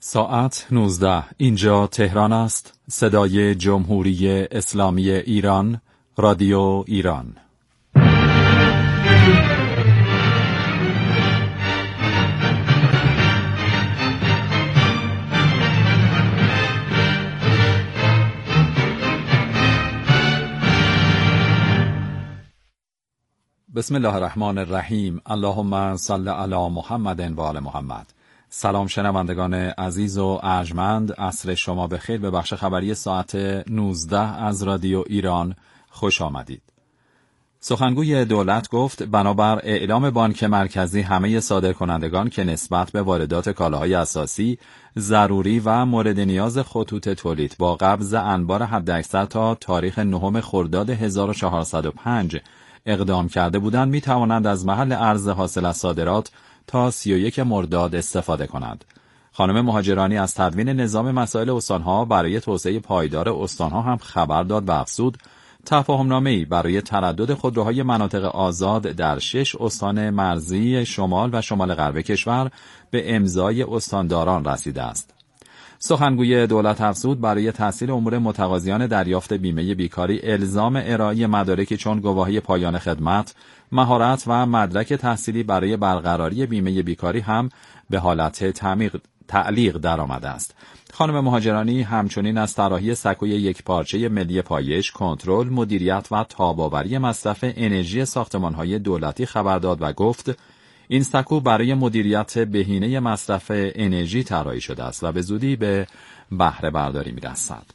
ساعت 19. اینجا تهران است. صدای جمهوری اسلامی ایران، رادیو ایران. بسم الله الرحمن الرحیم. اللهم صل علی محمد و آل محمد. سلام شنوندگان عزیز و ارجمند، عصر شما بخیر. به بخش خبری ساعت 19 از رادیو ایران خوش آمدید. سخنگوی دولت گفت بنابر اعلام بانک مرکزی همه صادرکنندگان که نسبت به واردات کالاهای اساسی، ضروری و مورد نیاز خطوط تولید با قبض انبار حداکثر تا تاریخ 9 خرداد 1405 اقدام کرده بودند می توانند از محل ارز حاصل از صادرات تا 31 مرداد استفاده کنند. خانم مهاجرانی از تدوین نظام مسائل استانها برای توسعه پایدار استانها هم خبر داد و افزود تفاهمنامه‌ای برای تردد خودروهای مناطق آزاد در 6 استان مرزی شمال و شمال غرب کشور به امضای استانداران رسیده است. سخنگوی دولت افزود برای تسهیل امور متقاضیان دریافت بیمه بیکاری الزام ارائه مدارکی چون گواهی پایان خدمت، مهارت و مدرک تحصیلی برای برقراری بیمه بیکاری هم به حالت تعلیق درآمده است. خانم مهاجرانی همچنین از طراحی سکوی یکپارچه ملی پایش، کنترل، مدیریت و تاب‌آوری مصرف انرژی ساختمان‌های دولتی خبر داد و گفت این سکو برای مدیریت بهینه مصرف انرژی طراحی شده است و به زودی به بهره برداری می‌رسد.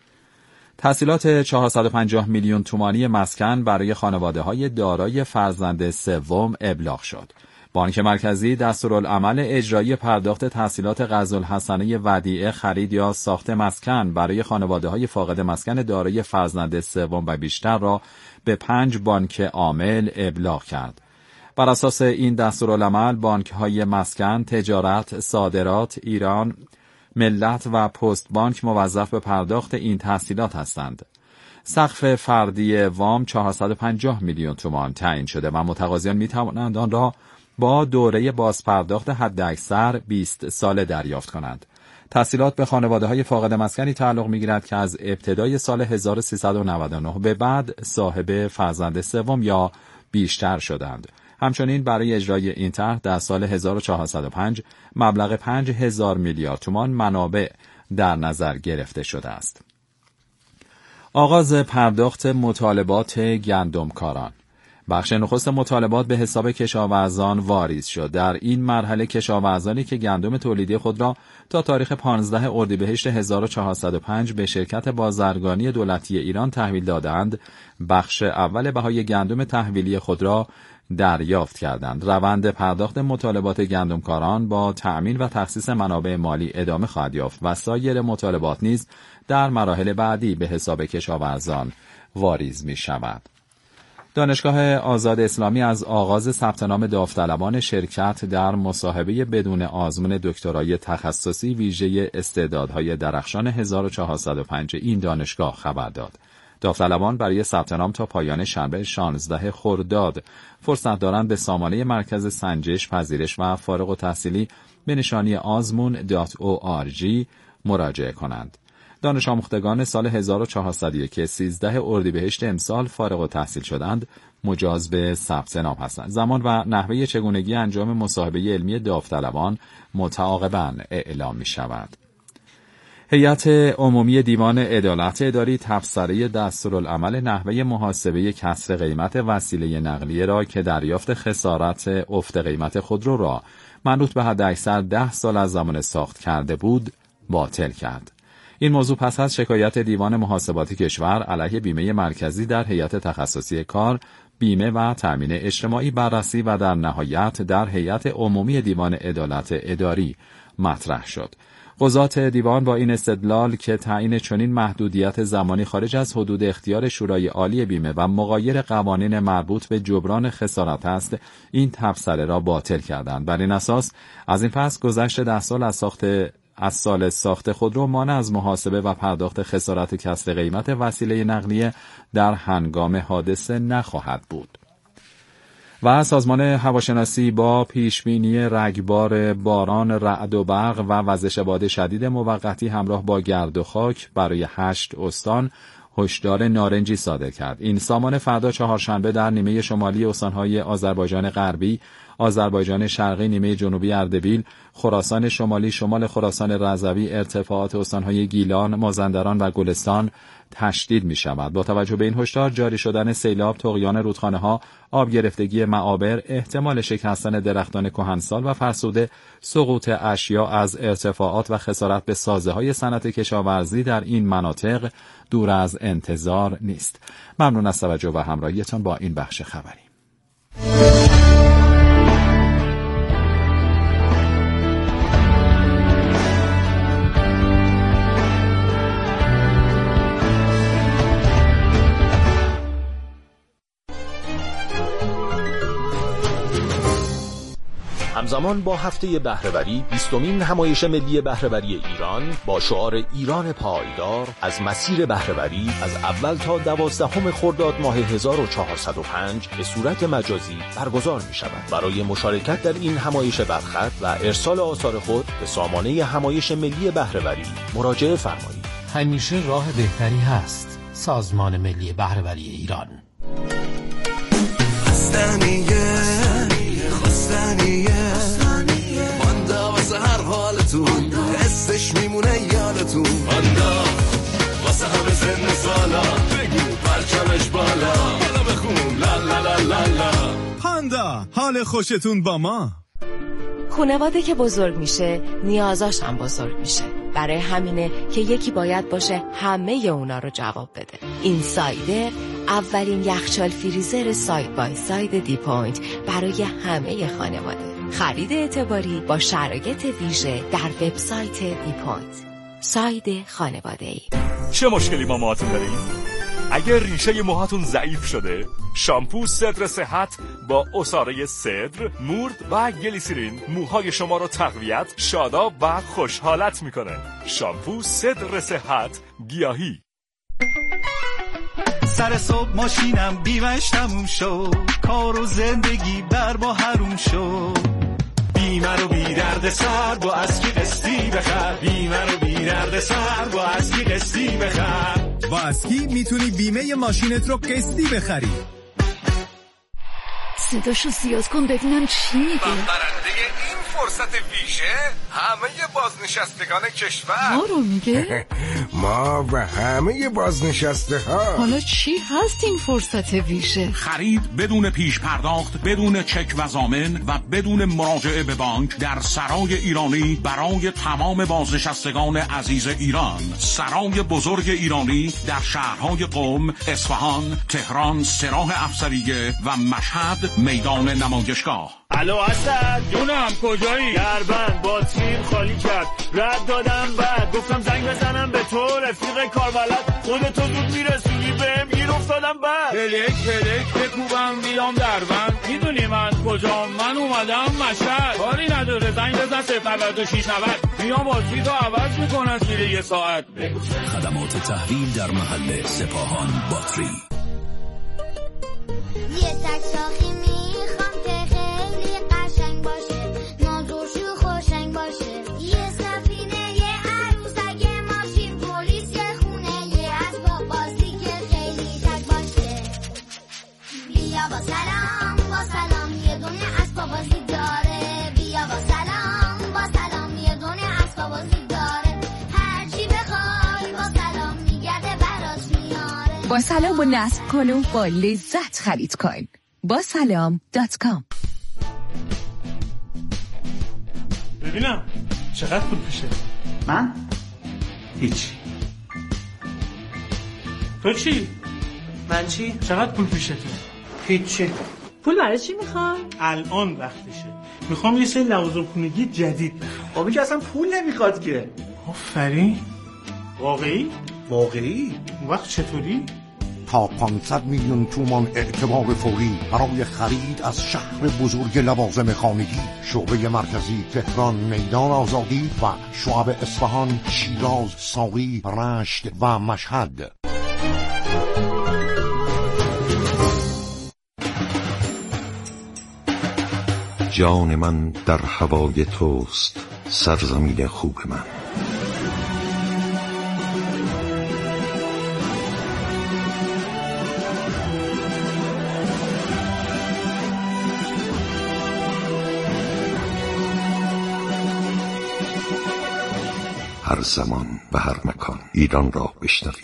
تسهیلات 450 میلیون تومانی مسکن برای خانواده‌های دارای فرزند سوم ابلاغ شد. بانک مرکزی دستورالعمل اجرایی پرداخت تسهیلات قرض‌الحسنه ودیعه خرید یا ساخت مسکن برای خانواده‌های فاقد مسکن دارای فرزند سوم و بیشتر را به 5 بانک عامل ابلاغ کرد. بر اساس این دستورالعمل بانک‌های مسکن، تجارت، صادرات، ایران، ملت و پست بانک موظف به پرداخت این تسهیلات هستند. سقف فردی وام 450 میلیون تومان تعیین شده و متقاضیان می‌توانند آن را با دوره بازپرداخت حداکثر 20 ساله دریافت کنند. تسهیلات به خانواده‌های فاقد مسکنی تعلق می‌گیرد که از ابتدای سال 1399 به بعد صاحب فرزند سوم یا بیشتر شدند. همچنین برای اجرای این طرح در سال 1405 مبلغ 5000 میلیارد تومان منابع در نظر گرفته شده است. آغاز پرداخت مطالبات گندمکاران. بخش نخست مطالبات به حساب کشاورزان واریز شد. در این مرحله کشاورزانی که گندم تولیدی خود را تا تاریخ 15 اردیبهشت 1405 به شرکت بازرگانی دولتی ایران تحویل دادند، بخش اول بهای گندم تحویلی خود را دریافت کردند. روند پرداخت مطالبات گندمکاران با تأمین و تخصیص منابع مالی ادامه خواهد یافت و سایر مطالبات نیز در مراحل بعدی به حساب کشاورزان واریز می شود. دانشگاه آزاد اسلامی از آغاز ثبت نام داوطلبان شرکت در مصاحبه بدون آزمون دکترای تخصصی ویژه استعدادهای درخشان 1405 این دانشگاه خبر داد. داوطلبان برای ثبت نام تا پایان شنبه 16 خرداد فرصت دارند به سامانه مرکز سنجش، پذیرش و فارغ التحصیلی به نشانی azmun.org مراجعه کنند. دانش آموختگان سال 1401 که 13 اردیبهشت امسال فارغ التحصیل شدند مجاز به ثبت نام هستند. زمان و نحوه چگونگی انجام مصاحبه علمی داوطلبان متعاقباً اعلام می شود. هیئت عمومی دیوان عدالت اداری تبصره دستورالعمل نحوه محاسبه کسر قیمت وسیله نقلیه را که دریافت خسارت افت قیمت خودرو را منوط به حداکثر 10 سال از زمان ساخت کرده بود باطل کرد. این موضوع پس از شکایت دیوان محاسبات کشور علیه بیمه مرکزی در هیئت تخصصی کار، بیمه و تامین اجتماعی بررسی و در نهایت در هیئت عمومی دیوان عدالت اداری مطرح شد. قضات دیوان با این استدلال که تعیین چنین محدودیت زمانی خارج از حدود اختیار شورای عالی بیمه و مغایر قوانین مربوط به جبران خسارت است، این تبصره را باطل کردند. بر این اساس از این پس گذشت 10 سال از سال ساخت خودرو مانع از محاسبه و پرداخت خسارت کسر قیمت وسیله نقلیه در هنگام حادثه نخواهد بود. و سازمان هواشناسی با پیشبینی رگبار باران، رعد و برق و وزش باد شدید موقتی همراه با گرد و خاک برای 8 استان هشدار نارنجی صادر کرد. این سامان فردا چهارشنبه در نیمه شمالی استان‌های آذربایجان غربی، آذربایجان شرقی، نیمه جنوبی اردبیل، خراسان شمالی، شمال خراسان رضوی، ارتفاعات استان‌های گیلان، مازندران و گلستان تشدید می‌شود. با توجه به این هشدار، جاری شدن سیلاب، طغیان رودخانه‌ها، آب گرفتگی معابر، احتمال شکستن درختان کهنسال و فرسوده، سقوط اشیاء از ارتفاعات و خسارت به سازه‌های صنعت کشاورزی در این مناطق دور از انتظار نیست. ممنون از توجه و همراهیتان با این بخش خبری. همزمان با هفته بهره‌وری 20مین نمایش ملی بهره‌وری ایران با شعار ایران پایدار از مسیر بهره‌وری از اول تا 12 خرداد ماه 1405 به صورت مجازی برگزار می‌شود. برای مشارکت در این همایش برخط و ارسال آثار خود به سامانه همایش ملی بهره‌وری مراجعه فرمایید. همیشه راه بهتری هست. سازمان ملی بهره‌وری ایران. ماندا واسه هر حالتون حسش میمونه یادتون. ماندا واسه همه سن سالا بگو پرچمش بالا بالا بخون لا لا لا لا لا. پاندا حال خوشتون با ما. خانواده که بزرگ میشه نیازاش هم بزرگ میشه. برای همینه که یکی باید باشه همه اونا رو جواب بده. این سایدر اولین یخچال فریزر ساید بای ساید دی پوینت برای همه خانواده. خرید اعتباری با شرایط ویژه در وبسایت دی پوینت. ساید خانواده‌ای. چه مشکلی با موهاتون دارین؟ اگر ریشه موهاتون ضعیف شده، شامپو صدر صحت با عصاره صدر، مورد و گلیسرین موهای شما رو تقویت، شاداب و خوشحالت میکنه. شامپو صدر صحت گیاهی. سر صبح ماشینم بیمش تموم شد، کار و زندگی بر با حروم شد. بیمه رو بی درد سر با اسکی قسطی بخر. بیمه رو بی درد سر با اسکی قسطی بخر. با اسکی میتونی بیمه ماشینت رو قسطی بخری. صداشو زیاد کن ببینم چی میگه. برنده این فرصت ویژه همه بازنشستگان کشور. ما رو میگه؟ ما و همه بازنشسته ها. حالا چی هست این فرصت ویژه؟ خرید بدون پیش پرداخت، بدون چک و ضامن و بدون مراجعه به بانک در سرای ایرانی برای تمام بازنشستگان عزیز ایران. سرای بزرگ ایرانی در شهرهای قم، اصفهان، تهران، سراح افسریه و مشهد میدان نمایشگاه. الو اسد جونم کجایی؟ دربند باتریم خالی کرد، رد دادم بعد گفتم زنگ بزنم به تو رفیق کاربلد، خودتو زود میرسونی بهم گیر افتادم بعد کلک بکوبم بیام دربند. میدونی من کجام؟ من اومدم مشهد. کاری نداره زنگ بزن 09690 میام باتریتو عوض میکنن زیر یه ساعت. خدمات تحویل در محل سپاهان باتری. یه تک شاخی میخوام که خیلی قشنگ باشه، نازوش و خوشنگ باشه. یه سفینه، یه عروسک، یه ماشین پلیس، یه خونه، یه اسباب بازی که خیلی تک باشه. بیا با سلام یه دونه اسباب بازی داره. بیا با سلام یه دونه اسباب بازی داره. هر چی بخوای با سلام میگرده برات میاره. با سلام و نصب کن و با لذت خرید کن. با سلام.com. ببینم چقدر پول پیشه؟ من؟ هیچ. تو چی؟ من چی؟ چقدر پول پیشه تو؟ هیچی. پول برای چی میخوای؟ الان وقتشه. میخوام یه سری لوازم خونگی جدید بخرم. بابی که اصلا پول نمیخواد که. آفرین. واقعی؟ اون وقت چطوری؟ تا 500 میلیون تومان اعتبار فوری برای خرید از شهر بزرگ لوازم خانگی. شعبه مرکزی تهران، میدان آزادی و شعب اصفهان، شیراز، ساری، رشت و مشهد. جان من در هوای توست، سرزمین خوب من. هر زمان و هر مکان ایران را بشنوید.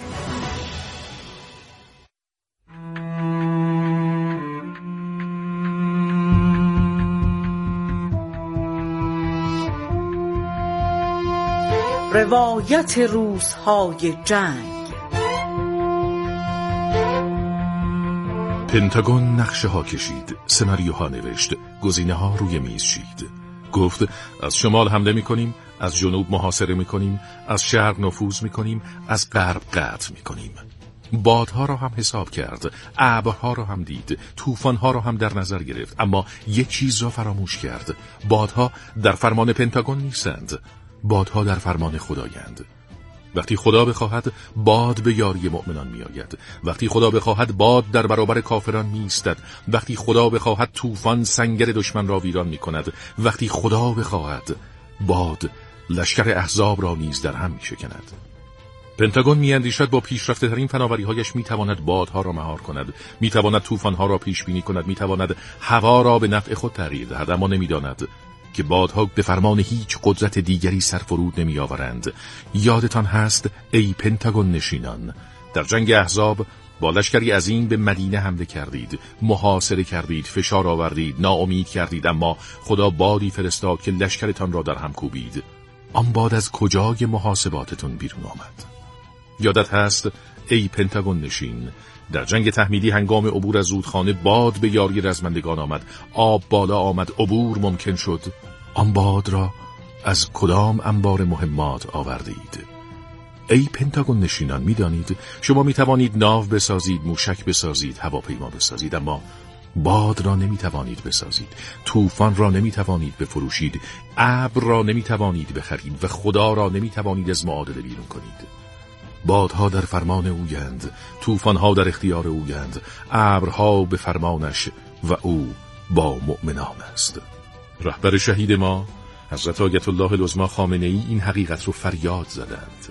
روایت روزهای جنگ. پنتاگون نقشه ها کشید، سناریوها نوشت، گزینه ها روی میز چید. گفت از شمال حمله میکنیم، از جنوب محاصره میکنیم، از شرق نفوذ میکنیم، از غرب قطع میکنیم. بادها را هم حساب کرد، ابرها را هم دید، طوفانها را هم در نظر گرفت، اما یک چیز را فراموش کرد. بادها در فرمان پنتاگون نیستند، بادها در فرمان خدایند. وقتی خدا بخواهد باد به یاری مؤمنان می آید. وقتی خدا بخواهد باد در برابر کافران می ایستد. وقتی خدا بخواهد طوفان سنگر دشمن را ویران می کند. وقتی خدا بخواهد باد لشکر احزاب را نیز در هم می شکند. پنتاگون می اندیشد با پیشرفته ترین فناوری هایش می تواند بادها را مهار کند، می تواند طوفانها را پیش بینی کند، می تواند هوا را به نفع خود تغییر دهد، اما نمی داند که بادها به فرمان هیچ قدرت دیگری سرفرود نمی آورند. یادتان هست ای پنتاگون نشینان، در جنگ احزاب با لشکری عظیم به مدینه حمله کردید، محاصره کردید، فشار آوردید، ناامید کردید، اما خدا بادی فرستاد که لشکرتان را در هم کوبید. آن باد از کجای محاسباتتون بیرون آمد؟ یادت هست ای پنتاگون نشین، در جنگ تحمیلی هنگام عبور از رودخانه باد به یاری رزمندگان آمد، آب بالا آمد، عبور ممکن شد. آن باد را از کدام انبار مهمات آوردید؟ ای پنتاگون نشینان، می‌دانید شما می‌توانید ناو بسازید، موشک بسازید، هواپیما بسازید، اما باد را نمی‌توانید بسازید، طوفان را نمی‌توانید بفروشید، ابر را نمی‌توانید بخرید و خدا را نمی‌توانید از معادله بیرون کنید. بادها در فرمان اویند، طوفانها در اختیار اویند، ابرها به فرمانش و او با مؤمنان است. رهبر شهید ما حضرت آیت الله العظمی خامنه‌ای این حقیقت رو فریاد زدند.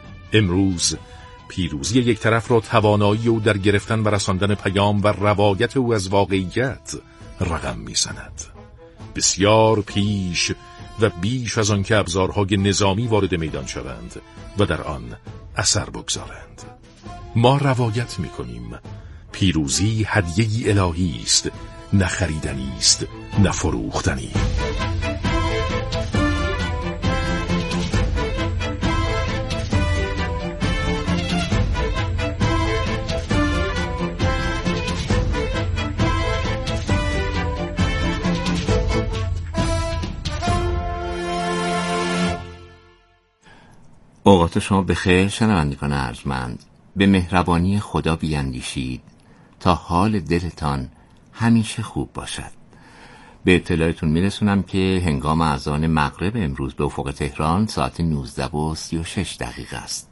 امروز پیروزی یک طرف را توانایی او در گرفتن و رساندن پیام و روایت او از واقعیت رقم می‌زند. بسیار پیش و بیش از آن که ابزارهای نظامی وارد میدان شوند و در آن اثر بگذارند. ما روایت می‌کنیم پیروزی هدیه‌ای الهی است، نه خریدنی است، نه فروختنی. اوقات شما بخیر شنوندگان ارجمند. به مهربانی خدا بیاندیشید تا حال دلتان همیشه خوب باشد. به اطلاعتون میرسونم که هنگام اذان مغرب امروز به افق تهران ساعت 19:36 است.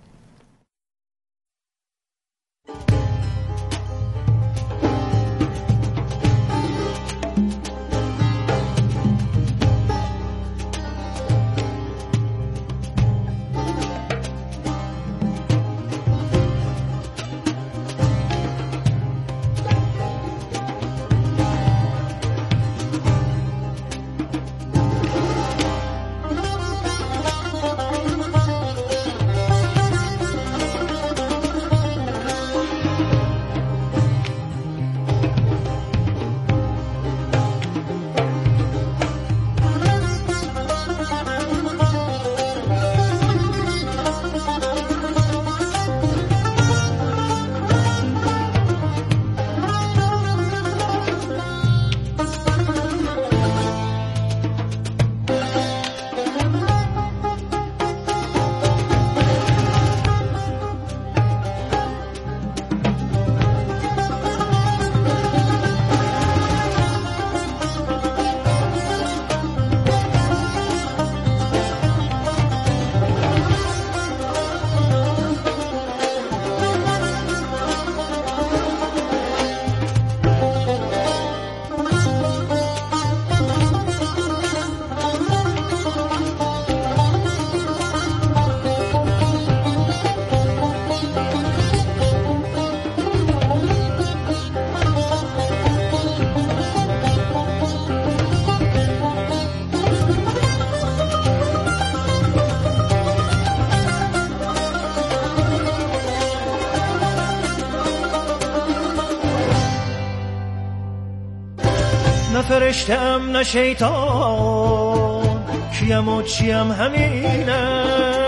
فرشتم نه شیطان، کیم و چیم همینه،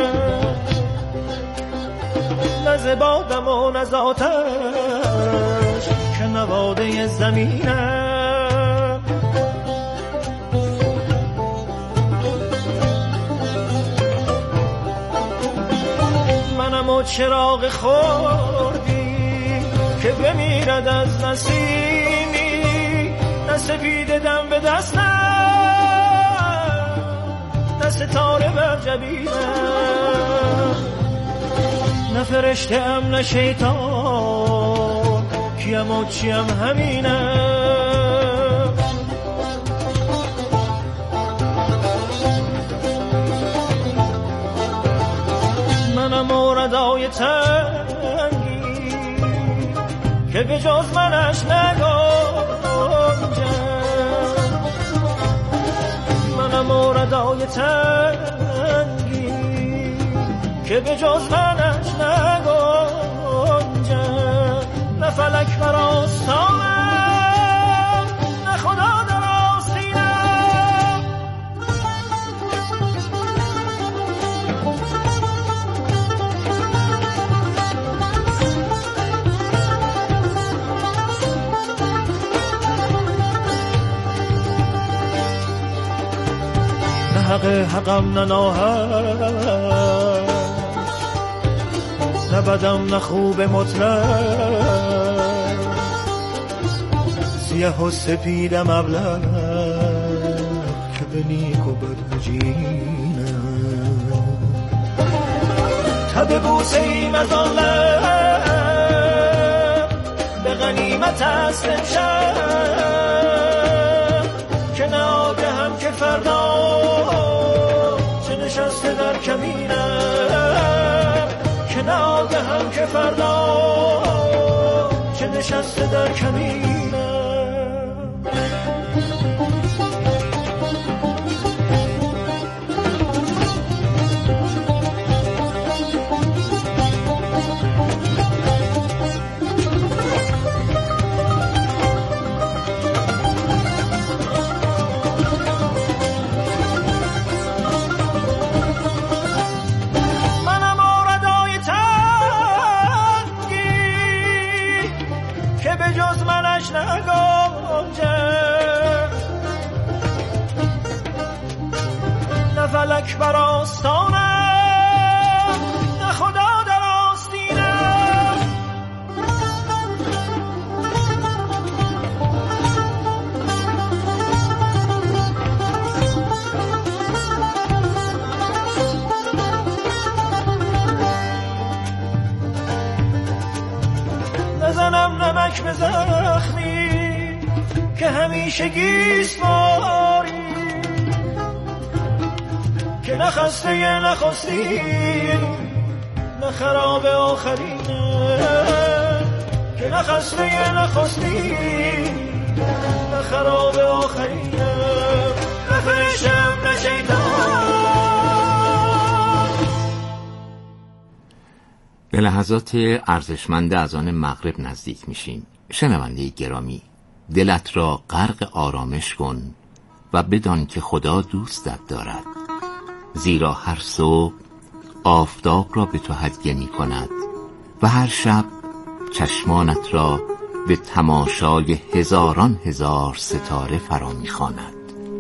نه ز بادم و نه ز آتش که نواده زمینه. منم و چراغ خوردی که بمیرد از نسیمی، نه سپید دم به دستم نه ستاره بر جبینم، نه فرشته‌ام نه شیطان، کیم و چیم همینه. منم موردای تنگی که به جز منش نگنجم، منم موردای تنگی که به جز منش نگنجم، نه فلک بر آستانم نه خدا در آستینم. نه حق حقم نه ناحق، نه بدم نه خوب مطلق، سیه و سپیدم ابلق که به نیک و بد عجینم. تب بوسه ایم از آن لب به غنیمت است امشب، که نه آگهم که فردا چه نشسته در کمینم، که نه آگهم که فردا چه نشسته در کمینم. نه فلک بر آستانم نه خدا در آستینم. نزنم نمک به زخمی که همیشه گیسواری، که نه خسته نخستی نه خراب آخرینه، که نه خسته نخستی نه خراب آخرینه، نه فرشتم نه شیطان. به لحظات ارزشمند اذان مغرب نزدیک میشیم. شنونده گرامی، دلت را غرق آرامش کن و بدان که خدا دوستت دارد، زیرا هر صبح آفتاب را به تو هدیه می کند و هر شب چشمانت را به تماشای هزاران هزار ستاره فرا می خواند.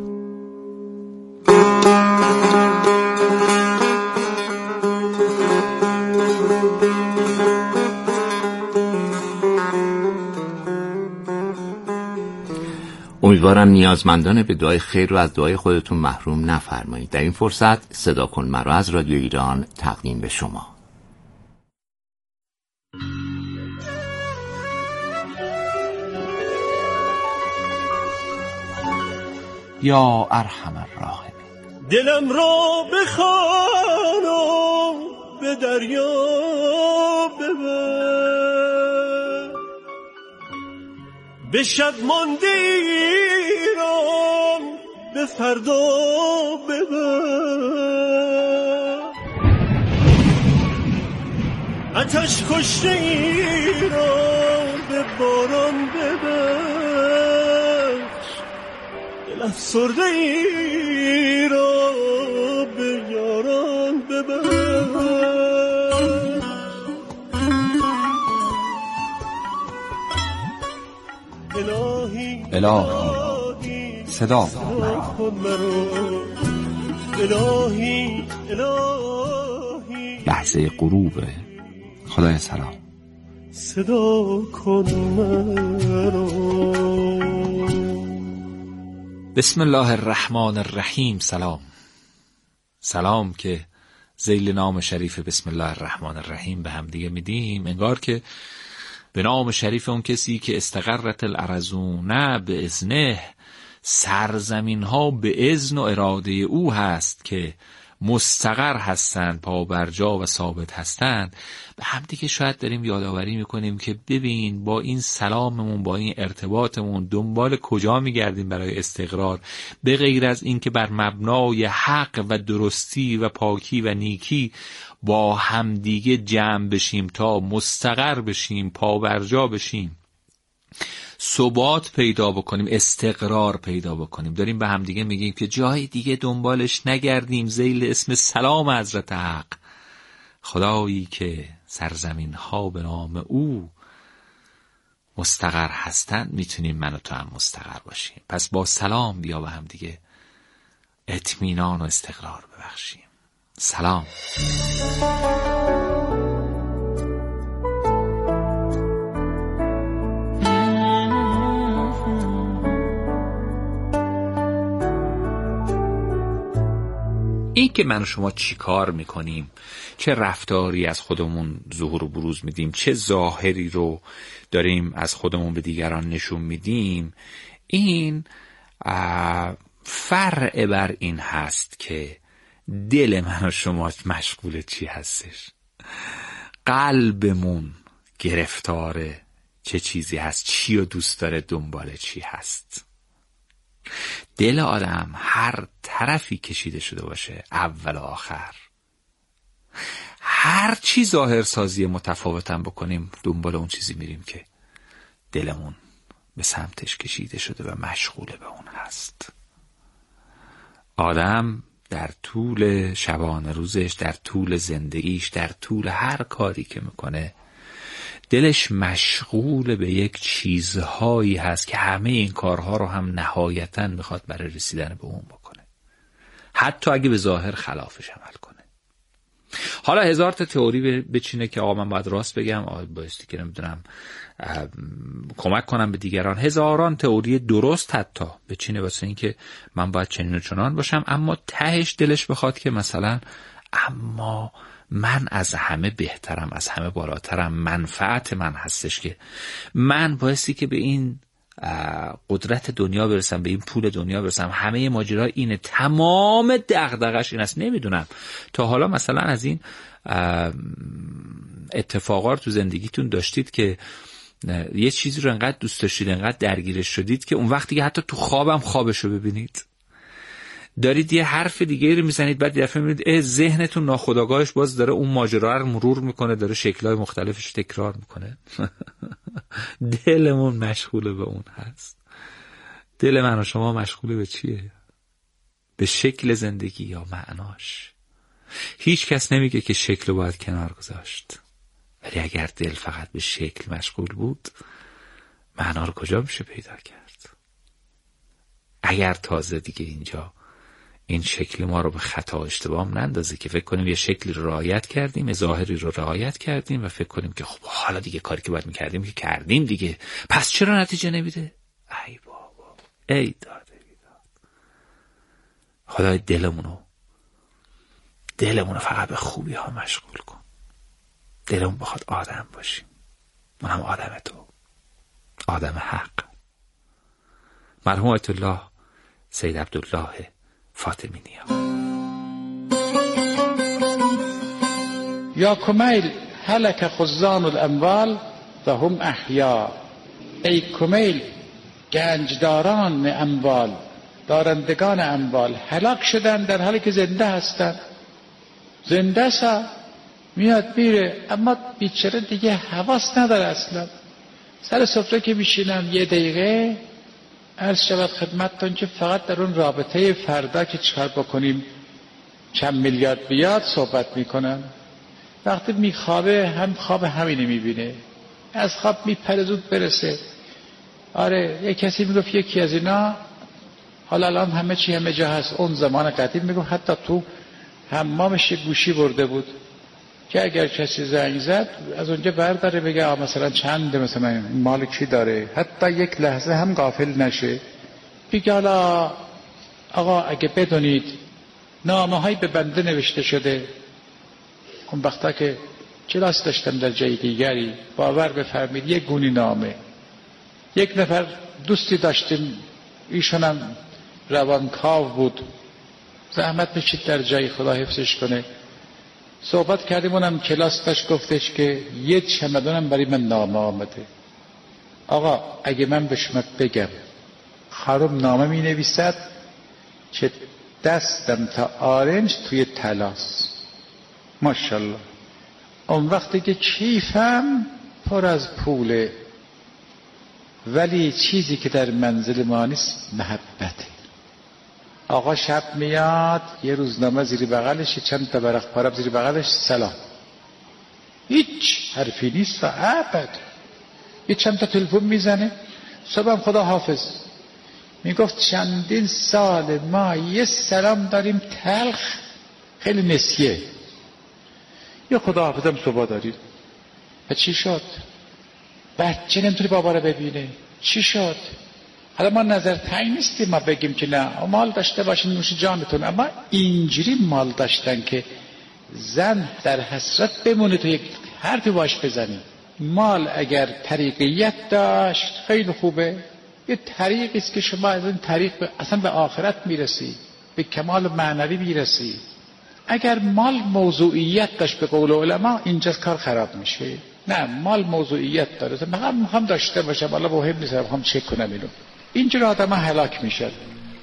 امیدوارم نیازمندان به دعای خیر رو از دعای خودتون محروم نفرمایید. در این فرصت صدا کن مرا از رادیو ایران تقدیم به شما. یا ارحم الراحمین. دلم را بخوان و به دریا ببر، به شب مانده ایران به فردا ببر، آتش کشته ایران به باران ببر، افسرده ای را به یاران ببر. الهی صدا کن مرا، الهی لحظه غروب. خدای سلام صدا کن مرا. بسم الله الرحمن الرحیم. سلام که ذیل نام شریف بسم الله الرحمن الرحیم به هم دیگه میدیم، انگار که به نام شریف اون کسی که استقرت الارضون به اذنه، سرزمین ها به اذن و اراده او هست که مستقر هستند، پابرجا و ثابت هستند. به هم دیگه شاید داریم یادآوری میکنیم که ببین با این سلاممون، با این ارتباطمون دنبال کجا میگردیم برای استقرار، به غیر از این که بر مبنای حق و درستی و پاکی و نیکی با همدیگه جمع بشیم تا مستقر بشیم، پابرجا بشیم، ثبات پیدا بکنیم، استقرار پیدا بکنیم. داریم به همدیگه میگیم که جای دیگه دنبالش نگردیم، ذیل اسم سلام حضرت حق، خدایی که سرزمین ها به نام او مستقر هستند، میتونیم من و تو هم مستقر باشیم. پس با سلام بیا به همدیگه اطمینان و استقرار ببخشیم. سلام. این که من و شما چی کار میکنیم، چه رفتاری از خودمون ظهور و بروز میدیم، چه ظاهری رو داریم از خودمون به دیگران نشون میدیم، این فرع بر این هست که دل من و شما مشغول چی هستش، قلبمون گرفتار چه چیزی هست، چی رو دوست داره، دنبال چی هست. دل آدم هر طرفی کشیده شده باشه، اول و آخر هر چی ظاهر سازی متفاوتم بکنیم، دنبال اون چیزی میریم که دلمون به سمتش کشیده شده و مشغول به اون هست. آدم در طول شبانه روزش، در طول زندگیش، در طول هر کاری که میکنه، دلش مشغول به یک چیزهایی هست که همه این کارها رو هم نهایتاً میخواد برای رسیدن به اون بکنه، حتی اگه به ظاهر خلافش عمل کنه. حالا هزار تا تئوری بچینه که آقا من باید راست بگم، بایستی که نمیدونم کمک کنم به دیگران، هزاران تئوری درست حتی بچینه واسه این که من باید چنین و چنان باشم، اما تهش دلش بخواد که مثلا اما من از همه بهترم، از همه بالاترم، منفعت من هستش که من بایستی که به این قدرت دنیا برسم، به این پول دنیا برسم، همه ماجرا اینه، تمام دغدغش این است. نمیدونم تا حالا مثلا از این اتفاقات تو زندگیتون داشتید که یه چیزی رو انقدر دوست داشتید، انقدر درگیرش شدید که اون وقتی که حتی تو خوابم خوابشو ببینید، دارید یه حرف دیگه رو میزنید، بعد یه دفعه میبینید ذهنتون ناخودآگاهش باز داره اون ماجرا رو مرور میکنه، داره شکل‌های مختلفش تکرار میکنه. دلمون مشغول به اون هست. دل من و شما مشغول به چیه؟ به شکل زندگی یا معناش؟ هیچ کس نمیگه که شکل رو باید کنار گذاشت، ولی اگر دل فقط به شکل مشغول بود، معنا رو کجا میشه پیدا کرد؟ اگر تازه دیگه اینجا این شکل ما رو به خطا اشتباه نندازه که فکر کنیم یه شکلی رو رعایت کردیم، ظاهری رو رعایت کردیم و فکر کنیم که خب حالا دیگه کاری که باید میکردیم که کردیم دیگه، پس چرا نتیجه نمیده؟ ای بابا، ای داده بیداد. خدای دلمونو فقط به خوبی ها مشغول کن. دلمون بخواد آدم باشیم، اونم آدم تو، آدم حق. مرحوم آیت الله سید عبدالله فاطمی نیا. یا کمیل هلک خزان الاموال و هم احیا. ای کمیل گنجداران اموال، دارندگان اموال هلاک شدن در حالی که زنده هستند. زنده سا میاد میره، اما بیچاره دیگه حواس نداره اصلا. سر سفره که میشینم یه دقیقه عرض شود خدمتتون که فقط در اون رابطه فردا که چکار بکنیم چند میلیارد بیاد صحبت میکنن. وقتی میخوابه هم خواب همینه میبینه، از خواب میپره زود برسه. آره یک کسی میگفت یکی از اینا، حالا الان همه چی همه جا هست، اون زمان قدیم میگفت حتی تو حمامش گوشی برده بود که اگر کسی زنگ زد از اونجا برداره بگه مثلا چنده، مثلا مال کی داره، حتی یک لحظه هم غافل نشه. بگه حالا آقا اگه بدونید نامه های به بنده نوشته شده. اون وقتا که کلاس داشتم در جای دیگری، باور بفرمید یک گونی نامه، یک نفر دوستی داشتیم ایشون هم روانکاو بود، زحمت بشید در جای خدا حفظش کنه. صحبت کردیم، اونم کلاس داشت، گفتش که یه چمدونم برای من نامه آمده. آقا اگه من به شما بگم خانم نامه می نویسد که دستم تا آرنج توی طلاست، ماشاءالله. اون وقتی که کیفم پر از پوله، ولی چیزی که در منزل ما نیست محبته. آقا شب میاد یه روزنامه زیر بغلش، چند تا ورق پاره زیر بغلش، سلام، هیچ حرفی نیست و ابد. یه چند تا تلفن میزنه، صبحم خدا حافظ. میگفت چندین سال ما یه سلام داریم تلخ، خیلی نسیه، یه خدا حافظم صبح داریم. و چی شد؟ بچه نمیتونه بابا رو ببینه، چی شد؟ حالا ما نظر تعیین نیستیم ما بگیم که نه مال داشته باشین نوش جانتون، اما اینجوری مال داشتن که زن در حسرت بمونه تو یک حرفی باش بزنی. مال اگر طریقیت داشت خیلی خوبه، یه طریقی است که شما از این طریق اصلا به آخرت میرسی، به کمال معنوی میرسی. اگر مال موضوعیت داشت به قول علما، اینجاست کار خراب میشه. نه، مال موضوعیت داره، من هم داشته باشم، حالا مهم نیست هم چک کنم اینو. اینجور آدم ها هلاک میشد.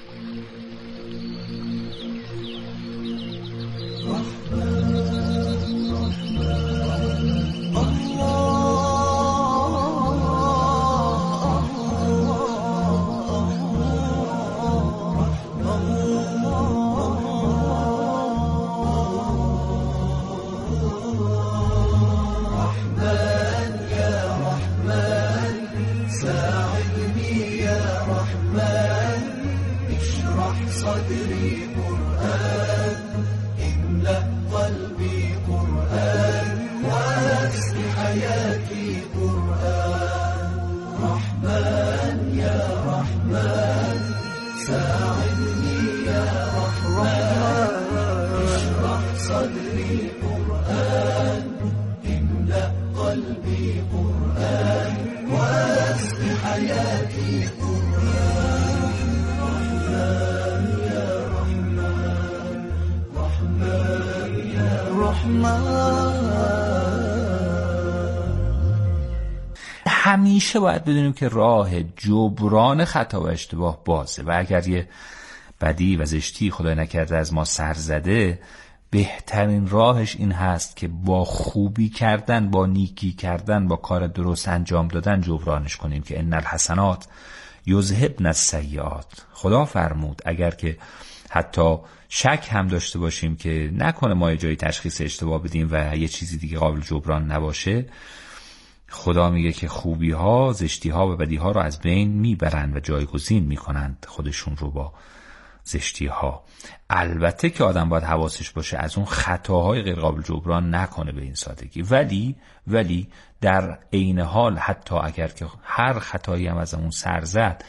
همیشه باید بدونیم که راه جبران خطا و اشتباه بازه و اگر یه بدی و زشتی خدای نکرده از ما سر زده، بهترین راهش این هست که با خوبی کردن، با نیکی کردن، با کار درست انجام دادن جبرانش کنیم که ان الحسنات یذهبن السیئات. خدا فرمود اگر که حتی شک هم داشته باشیم که نکنه ما یه جایی تشخیص اشتباه بدیم و یه چیزی دیگه قابل جبران نباشه، خدا میگه که خوبی ها، زشتی ها و بدی ها رو از بین میبرند و جایگزین میکنند خودشون رو با زشتی ها. البته که آدم باید حواسش باشه از اون خطاهای غیر قابل جبران نکنه به این سادگی، ولی در عین حال حتی اگر که هر خطایی هم از اون سر زد،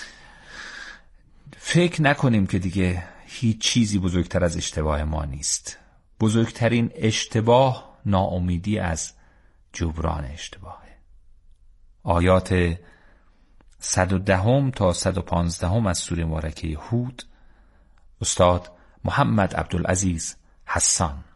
فکر نکنیم که دیگه هیچ چیزی بزرگتر از اشتباه ما نیست. بزرگترین اشتباه ناامیدی از جبران اشتباهه. آیات 110 تا 115 از سوره مبارکه هود، استاد محمد عبدالعزیز حسان.